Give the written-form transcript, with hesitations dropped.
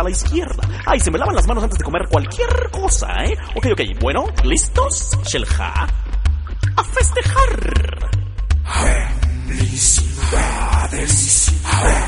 a la izquierda. Ay, se me lavan las manos antes de comer cualquier cosa, ¿eh? Ok, bueno, ¿listos? Shelja, a festejar. Felicidades.